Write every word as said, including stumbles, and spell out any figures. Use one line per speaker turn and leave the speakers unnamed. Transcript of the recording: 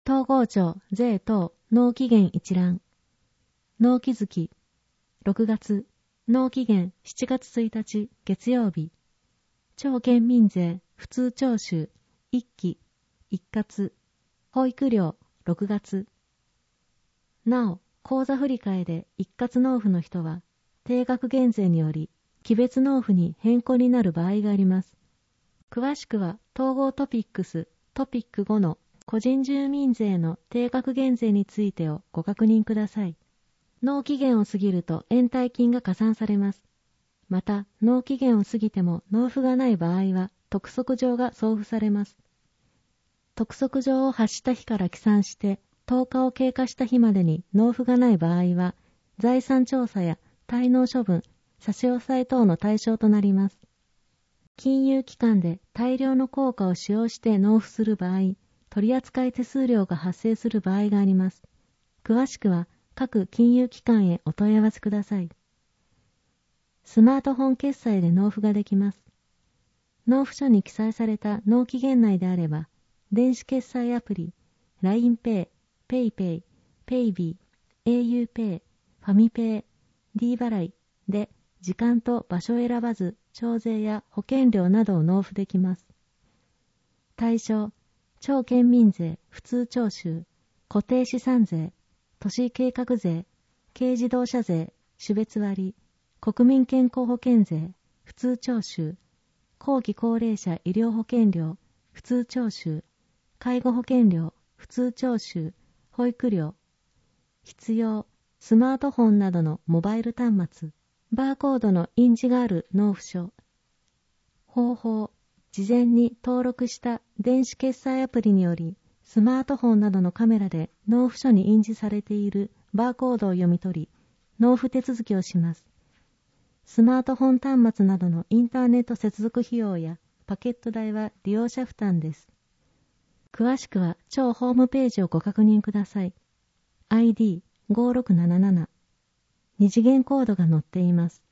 統合庁税等納期限一覧。納期月。ろくがつ。納期限しちがつついたち月曜日。町県民税普通徴収一期一括。保育料ろくがつ。なお、口座振替で一括納付の人は、定額減税により、期別納付に変更になる場合があります。詳しくは、統合トピックストピックごの個人住民税の定額減税についてをご確認ください。納期限を過ぎると延滞金が加算されます。また、納期限を過ぎても納付がない場合は、督促状が送付されます。督促状を発した日から起算して、とおかを経過した日までに納付がない場合は、財産調査や滞納処分、差し押さえ等の対象となります。金融機関で大量の硬貨を使用して納付する場合、取扱手数料が発生する場合があります。詳しくは各金融機関へお問い合わせください。スマートフォン決済で納付ができます。納付書に記載された納期限内であれば、電子決済アプリ、ラインペイ、ペイペイ、ペイビー、auPay、ファミペイ、D 払いで時間と場所を選ばず、徴税や保険料などを納付できます。対象、町県民税普通徴収、固定資産税、都市計画税、軽自動車税、種別割、国民健康保険税、普通徴収、後期高齢者医療保険料、普通徴収、介護保険料、普通徴収、保育料、必要、スマートフォンなどのモバイル端末、バーコードの印字がある納付書。方法、事前に登録した電子決済アプリにより、スマートフォンなどのカメラで納付書に印字されているバーコードを読み取り、納付手続きをします。スマートフォン端末などのインターネット接続費用やパケット代は利用者負担です。詳しくは町ホームページをご確認ください。アイディーごろくなななな。二次元コードが載っています。